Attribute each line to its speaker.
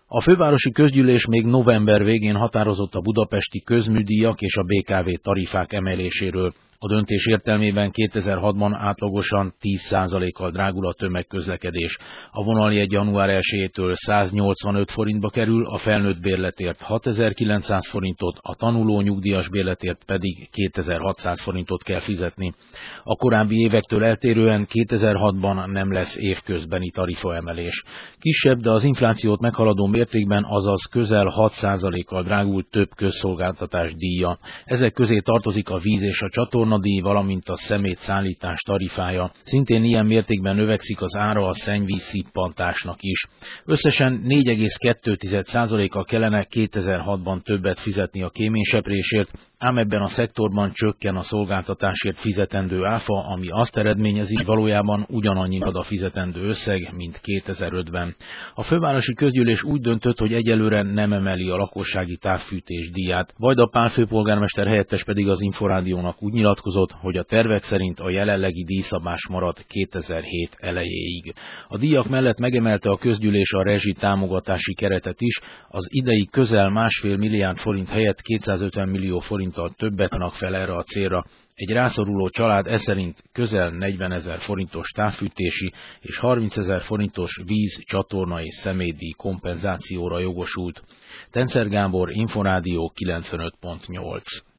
Speaker 1: A fővárosi közgyűlés még november végén határozott a budapesti közműdíjak és a BKV tarifák emeléséről. A döntés értelmében 2006-ban átlagosan 10%-kal drágul a tömegközlekedés. A vonaljegy január 1-től 185 forintba kerül, a felnőtt bérletért 6900 forintot, a tanuló nyugdíjas bérletért pedig 2600 forintot kell fizetni. A korábbi évektől eltérően 2006-ban nem lesz évközbeni tarifaemelés. Kisebb, de az inflációt meghaladó mértékben, azaz közel 6%-kal drágult több közszolgáltatás díja. Ezek közé tartozik a víz és a csatornadíj, valamint a szemétszállítás tarifája. Szintén ilyen mértékben növekszik az ára a szennyvíz szippantásnak is. Összesen 4,2%-kal kellene 2006-ban többet fizetni a kéményseprésért, ám ebben a szektorban csökken a szolgáltatásért fizetendő áfa, ami azt eredményezi, valójában ugyanannyi ad a fizetendő összeg, mint 2005-ben. A fővárosi közgyűlés úgy döntött, hogy egyelőre nem emeli a lakossági távfűtés díját. Vajda Pál főpolgármester helyettes pedig az Inforádiónak úgy nyilatkozott, hogy a tervek szerint a jelenlegi díjszabás marad 2007 elejéig. A díjak mellett megemelte a közgyűlés a rezsi támogatási keretet is, az idei közel 1,5 milliárd forint helyett 250 millió forinttal többet adnak fel erre a célra. Egy rászoruló család eszerint közel 40 000 forintos távfűtési és 30 000 forintos víz, csatorna és szemétdíj kompenzációra jogosult. Tencer Gábor, Inforádió 95.8.